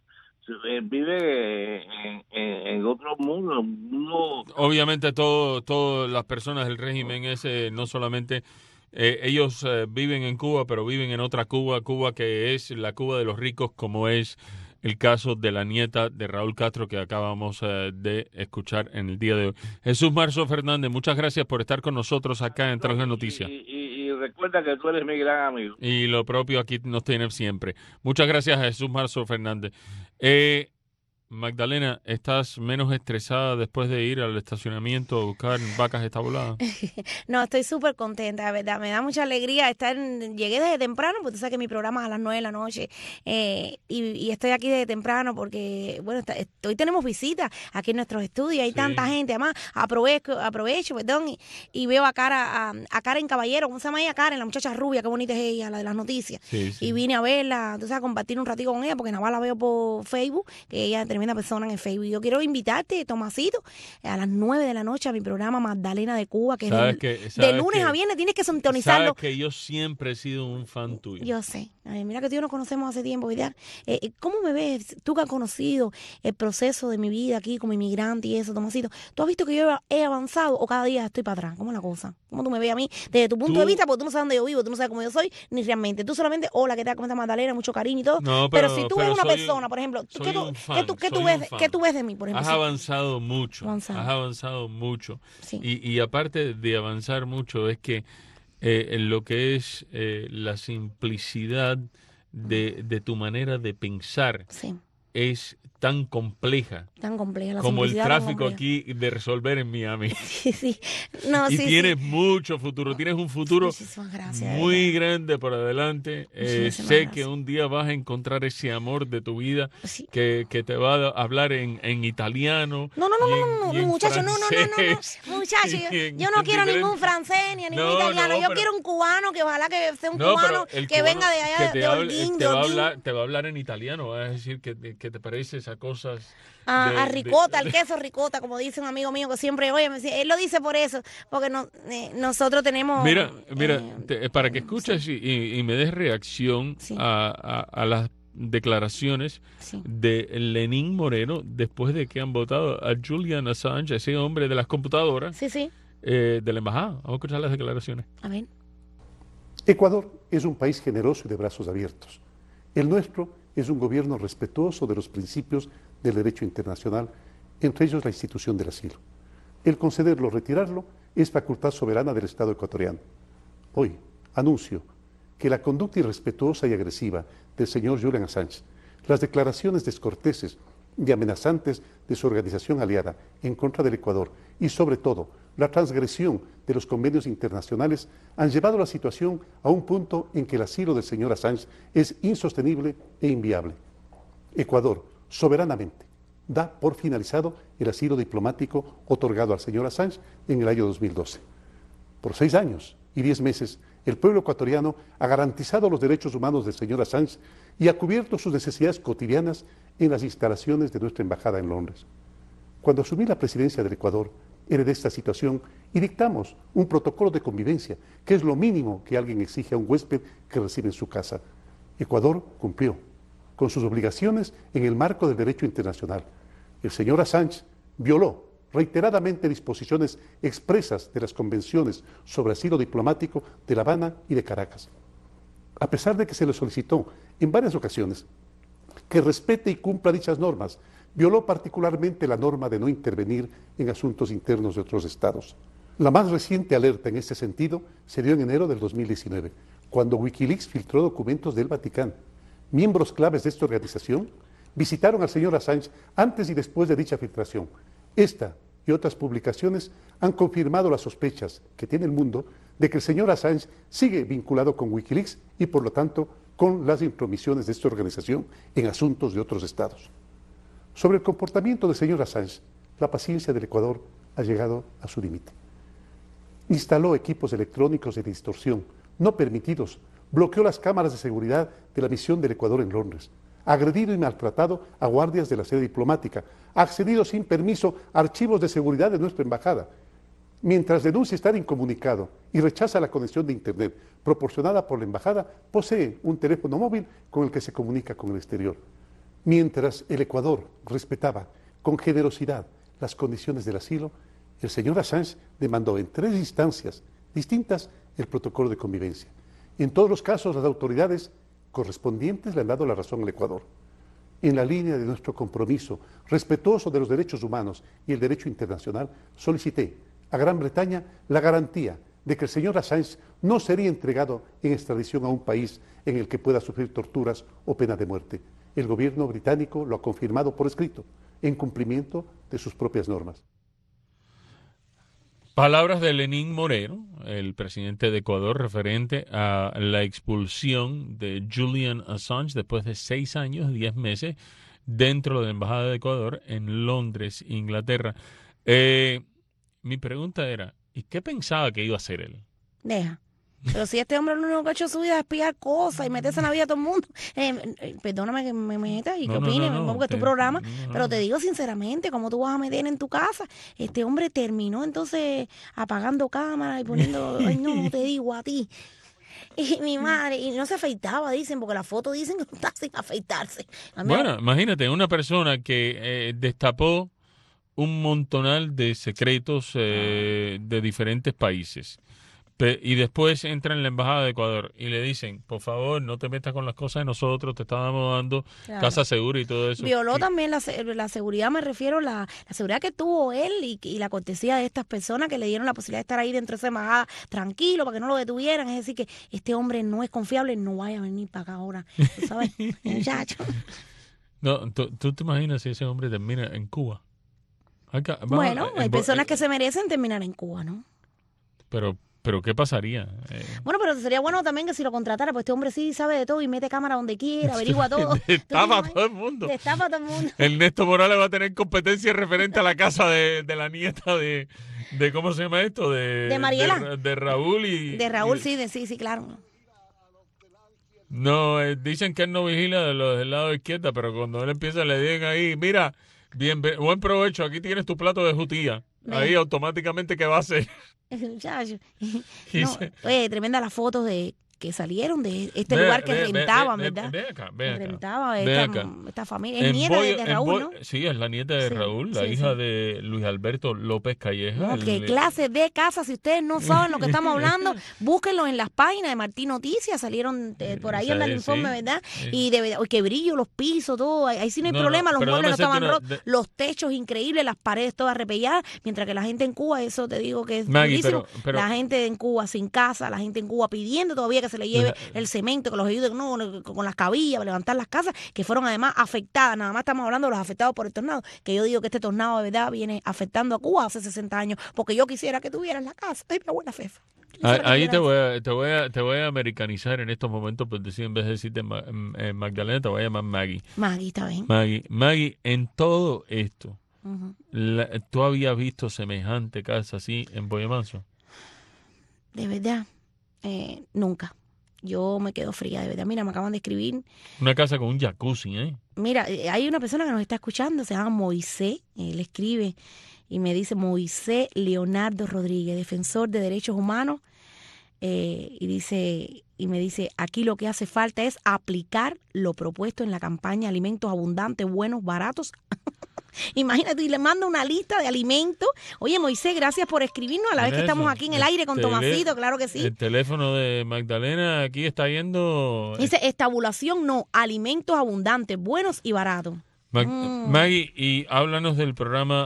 vive en otro mundo. Obviamente todas las personas del régimen ese no solamente ellos viven en Cuba, pero viven en otra Cuba que es la Cuba de los ricos, como es el caso de la nieta de Raúl Castro que acabamos de escuchar en el día de hoy. Jesús Marzo Fernández, muchas gracias por estar con nosotros acá en Traje Noticias. Y recuerda que tú eres mi gran amigo. Y lo propio aquí nos tiene siempre. Muchas gracias a Jesús Marzo Fernández. Magdalena, ¿estás menos estresada después de ir al estacionamiento a buscar vacas estabuladas? No, estoy súper contenta, de verdad. Me da mucha alegría estar. Llegué desde temprano, porque tú sabes que mi programa es a las 9 de la noche. Y estoy aquí desde temprano porque, bueno, hoy tenemos visitas aquí en nuestros estudios. Hay tanta gente. Además, aprovecho, y veo a Karen Caballero. ¿Cómo se llama ella? Karen, la muchacha rubia, qué bonita es ella, la de las noticias. Sí. Y vine a verla, tú sabes, a compartir un ratito con ella, porque nada más la veo por Facebook, que ella termina persona en el Facebook. Yo quiero invitarte, Tomasito, a las 9 de la noche a mi programa Magdalena de Cuba, que es de lunes a viernes, tienes que sintonizarlo. Sabes que yo siempre he sido un fan tuyo. Yo sé. Ay, mira que tú y yo nos conocemos hace tiempo. ¿Cómo me ves? Tú que has conocido el proceso de mi vida aquí como inmigrante y eso, Tomasito. ¿Tú has visto que yo he avanzado o cada día estoy para atrás? ¿Cómo es la cosa? ¿Cómo tú me ves a mí desde tu punto de vista? Porque tú no sabes dónde yo vivo, tú no sabes cómo yo soy, ni realmente. Tú solamente, hola, ¿qué tal? ¿Cómo estás, Magdalena? Mucho cariño y todo. No, pero si tú ves una persona, por ejemplo, ¿qué tú ves de mí, por ejemplo? Has avanzado mucho. Has avanzado mucho. Sí. Y aparte de avanzar mucho, es que en lo que es la simplicidad de tu manera de pensar es tan compleja. Como el tráfico aquí de resolver en Miami. Sí. Tienes mucho futuro, tienes un futuro muy grande por adelante. Sé que un día vas a encontrar ese amor de tu vida que te va a hablar en italiano. No, muchacho, no. Muchacho, yo no quiero ningún francés ni ningún italiano. Yo quiero un cubano, que ojalá que sea un cubano que venga de allá, de Holguín. Te va a hablar en italiano, va a decir que te parece esas cosas. A ricota, al queso ricota, como dice un amigo mío que siempre, oye, él lo dice por eso, porque nosotros tenemos... Mira, para que escuches y me des reacción a las declaraciones de Lenín Moreno después de que han votado a Julian Assange, ese hombre de las computadoras, de la embajada. Vamos a escuchar las declaraciones. A ver. Ecuador es un país generoso y de brazos abiertos. El nuestro es un gobierno respetuoso de los principios del derecho internacional, entre ellos la institución del asilo. El concederlo o retirarlo es facultad soberana del Estado ecuatoriano. Hoy anuncio que la conducta irrespetuosa y agresiva del señor Julian Assange, las declaraciones descorteses y amenazantes de su organización aliada en contra del Ecuador y sobre todo la transgresión de los convenios internacionales han llevado la situación a un punto en que el asilo del señor Assange es insostenible e inviable. Ecuador, soberanamente, da por finalizado el asilo diplomático otorgado al señor Assange en el año 2012. Por 6 años y 10 meses, el pueblo ecuatoriano ha garantizado los derechos humanos del señor Assange y ha cubierto sus necesidades cotidianas en las instalaciones de nuestra embajada en Londres. Cuando asumí la presidencia del Ecuador, heredé esta situación y dictamos un protocolo de convivencia, que es lo mínimo que alguien exige a un huésped que recibe en su casa. Ecuador cumplió con sus obligaciones en el marco del derecho internacional. El señor Assange violó reiteradamente disposiciones expresas de las convenciones sobre asilo diplomático de La Habana y de Caracas. A pesar de que se le solicitó en varias ocasiones que respete y cumpla dichas normas, violó particularmente la norma de no intervenir en asuntos internos de otros estados. La más reciente alerta en este sentido se dio en enero del 2019, cuando Wikileaks filtró documentos del Vaticano. Miembros claves de esta organización visitaron al señor Assange antes y después de dicha filtración. Esta y otras publicaciones han confirmado las sospechas que tiene el mundo de que el señor Assange sigue vinculado con Wikileaks y, por lo tanto, con las intromisiones de esta organización en asuntos de otros estados. Sobre el comportamiento del señor Assange, la paciencia del Ecuador ha llegado a su límite. Instaló equipos electrónicos de distorsión no permitidos, bloqueó las cámaras de seguridad de la misión del Ecuador en Londres, ha agredido y maltratado a guardias de la sede diplomática, ha accedido sin permiso a archivos de seguridad de nuestra embajada. Mientras denuncia estar incomunicado y rechaza la conexión de Internet proporcionada por la embajada, posee un teléfono móvil con el que se comunica con el exterior. Mientras el Ecuador respetaba con generosidad las condiciones del asilo, el señor Assange demandó en 3 instancias distintas el protocolo de convivencia. En todos los casos, las autoridades correspondientes le han dado la razón al Ecuador. En la línea de nuestro compromiso respetuoso de los derechos humanos y el derecho internacional, solicité a Gran Bretaña la garantía de que el señor Assange no sería entregado en extradición a un país en el que pueda sufrir torturas o pena de muerte. El gobierno británico lo ha confirmado por escrito, en cumplimiento de sus propias normas. Palabras de Lenín Moreno, el presidente de Ecuador, referente a la expulsión de Julian Assange después de 6 años, 10 meses, dentro de la Embajada de Ecuador en Londres, Inglaterra. Mi pregunta era, ¿y qué pensaba que iba a hacer él? Deja. Pero si este hombre lo único que ha hecho en su vida es espiar cosas y meterse en la vida de todo el mundo. Perdóname que me meta y que opine, porque es tu programa. Pero te digo sinceramente, ¿cómo tú vas a meter en tu casa? Este hombre terminó entonces apagando cámaras y poniendo, ay no te digo a ti. Y mi madre, y no se afeitaba, dicen, porque las fotos dicen que está sin afeitarse. Bueno, imagínate, una persona que destapó un montonal de secretos de diferentes países. Y después entra en la Embajada de Ecuador y le dicen, por favor, no te metas con las cosas de nosotros, te estábamos dando casa segura y todo eso. Violó también la seguridad, me refiero, la seguridad que tuvo él y la cortesía de estas personas que le dieron la posibilidad de estar ahí dentro de esa embajada tranquilo para que no lo detuvieran. Es decir, que este hombre no es confiable, no vaya a venir para acá ahora, ¿tú sabes? Muchacho. No, ¿tú te imaginas si ese hombre termina en Cuba? Acá, bueno, hay personas que se merecen terminar en Cuba, ¿no? Pero ¿qué pasaría? Bueno, pero sería bueno también que si lo contratara, pues este hombre sí sabe de todo y mete cámara donde quiera, averigua todo. Destapa a todo el mundo. Destapa a todo el mundo. Ernesto Morales va a tener competencia referente a la casa de la nieta de ¿cómo se llama esto? De Mariela. De Raúl y... De Raúl, sí, claro. No, dicen que él no vigila de los del lado izquierdo, pero cuando él empieza le digan ahí, mira, buen provecho, aquí tienes tu plato de jutía. Ahí automáticamente, ¿qué va a hacer? Muchacho. No, oye, tremenda las fotos que salieron de este lugar que rentaban, ¿verdad? Ven acá. Rentaba esta familia. Es nieta de Raúl, ¿no? Sí, es la nieta de Raúl, la hija de Luis Alberto López Calleja. No, qué clase de casa. Si ustedes no saben lo que estamos hablando, búsquenlo en las páginas de Martín Noticias. Salieron por ahí en el informe, ¿verdad? Sí. Y de verdad, qué brillo, los pisos, todo. Ahí sí no hay problema, los muebles no estaban rotos. Los techos increíbles, las paredes todas repelladas. Mientras que la gente en Cuba, eso te digo que es durísimo. La gente en Cuba sin casa, la gente en Cuba pidiendo todavía que se le lleve el cemento, que los ayude con las cabillas para levantar las casas, que fueron además afectadas. Nada más estamos hablando de los afectados por el tornado, que yo digo que este tornado de verdad viene afectando a Cuba hace 60 años, porque yo quisiera que tuvieran la casa. Ay, mi abuela Fefa. Ahí te voy a americanizar en estos momentos, pues decir, en vez de decirte Magdalena, te voy a llamar Maggie. Maggie, está bien. Maggie, en todo esto, ¿tú habías visto semejante casa así en Boyamanso? De verdad, nunca. Yo me quedo fría, de verdad. Mira, me acaban de escribir. Una casa con un jacuzzi, ¿eh? Mira, hay una persona que nos está escuchando, se llama Moisés, él escribe y me dice Moisés Leonardo Rodríguez, defensor de derechos humanos, y me dice, aquí lo que hace falta es aplicar lo propuesto en la campaña Alimentos Abundantes, Buenos, Baratos. Imagínate, y le manda una lista de alimentos. Oye, Moisés, gracias por escribirnos a la vez que estamos aquí en el aire con Tomasito, claro que sí. El teléfono de Magdalena aquí está yendo... Dice, estabulación no, alimentos abundantes, buenos y baratos. Maggie, y háblanos del programa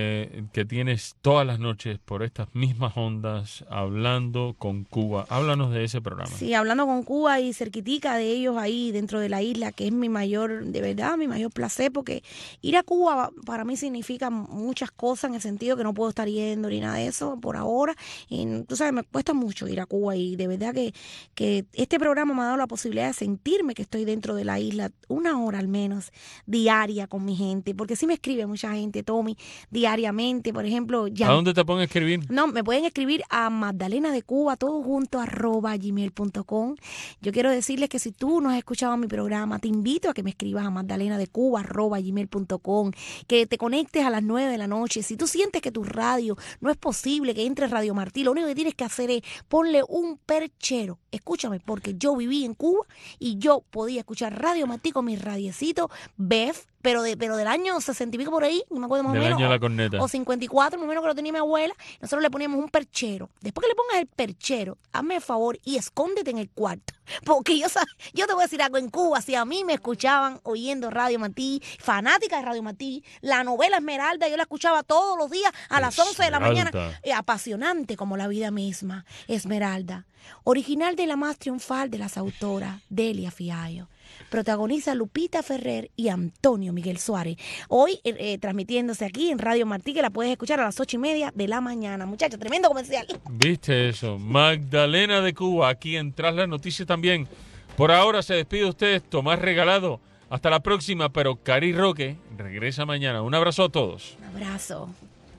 que tienes todas las noches por estas mismas ondas, Hablando con Cuba. Háblanos de ese programa. Sí, Hablando con Cuba y cerquitica de ellos ahí dentro de la isla, que es mi mayor, de verdad, mi mayor placer, porque ir a Cuba para mí significa muchas cosas en el sentido que no puedo estar yendo ni nada de eso por ahora. Y tú sabes, me cuesta mucho ir a Cuba y de verdad que este programa me ha dado la posibilidad de sentirme que estoy dentro de la isla una hora al menos diaria con mi gente, porque sí me escribe mucha gente, Tommy, diariamente, por ejemplo. ¿A dónde te pueden escribir? No, me pueden escribir a Magdalena de Cuba, todo junto, @gmail.com. Yo quiero decirles que si tú no has escuchado mi programa, te invito a que me escribas a Magdalena de Cuba, @gmail.com, que te conectes a las 9 de la noche. Si tú sientes que tu radio no es posible que entre Radio Martí, lo único que tienes que hacer es ponle un perchero. Escúchame, porque yo viví en Cuba y yo podía escuchar Radio Martí con mi radiecito BEF, pero del año 60 y pico por ahí, no me acuerdo más o menos. Del año de la corneta. O 54, más o menos, que lo tenía mi abuela. Nosotros le poníamos un perchero. Después que le pongas el perchero, hazme el favor y escóndete en el cuarto. Porque yo te voy a decir algo, en Cuba, si a mí me escuchaban oyendo Radio Martí, fanática de Radio Martí, la novela Esmeralda, yo la escuchaba todos los días a las 11 de la mañana. Apasionante como la vida misma, Esmeralda. Original de la más triunfal de las autoras, Delia Fiallo. Protagoniza Lupita Ferrer y Antonio Miguel Suárez. Hoy transmitiéndose aquí en Radio Martí, que la puedes escuchar a las 8:30 de la mañana. Muchachos, tremendo comercial. ¿Viste eso? Magdalena de Cuba, aquí en Tras las Noticias también. Por ahora se despide usted, Tomás Regalado. Hasta la próxima, pero Cari Roque regresa mañana. Un abrazo a todos. Un abrazo.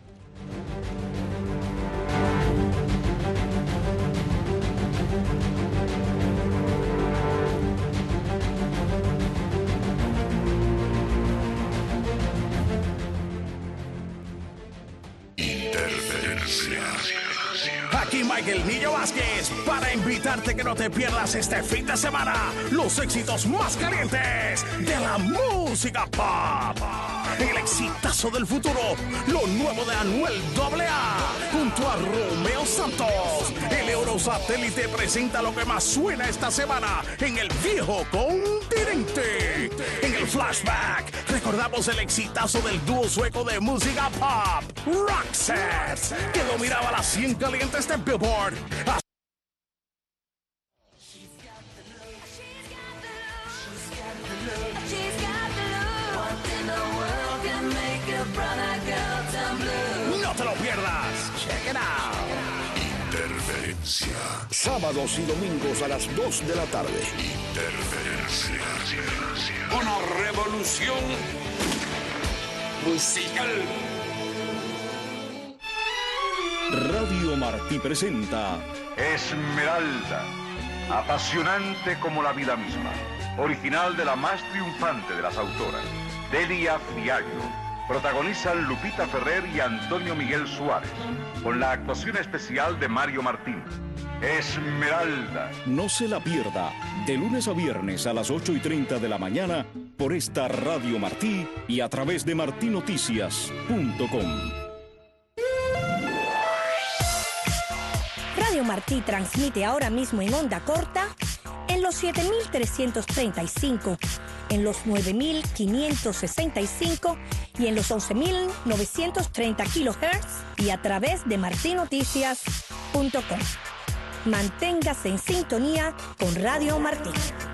Aquí Michael Niño Vázquez para invitarte que no te pierdas este fin de semana los éxitos más calientes de la música pop. El exitazo del futuro, lo nuevo de Anuel AA, junto a Romeo Santos. El Eurosatélite presenta lo que más suena esta semana en el viejo continente. En el flashback recordamos el exitazo del dúo sueco de música pop, Roxette, que dominaba las 100 calientes de Billboard. No te lo pierdas. Check it out. Interferencia. Sábados y domingos a las 2 de la tarde. Interferencia. Una revolución musical. Radio Martí presenta Esmeralda, apasionante como la vida misma, original de la más triunfante de las autoras, Delia Fiallo. Protagonizan Lupita Ferrer y Antonio Miguel Suárez, con la actuación especial de Mario Martín. Esmeralda. No se la pierda, de lunes a viernes a las 8:30 de la mañana por esta Radio Martí y a través de martinoticias.com. Radio Martí transmite ahora mismo en onda corta en los 7.335, en los 9.565 y en los 11.930 kHz y a través de martinoticias.com. Manténgase en sintonía con Radio Martí.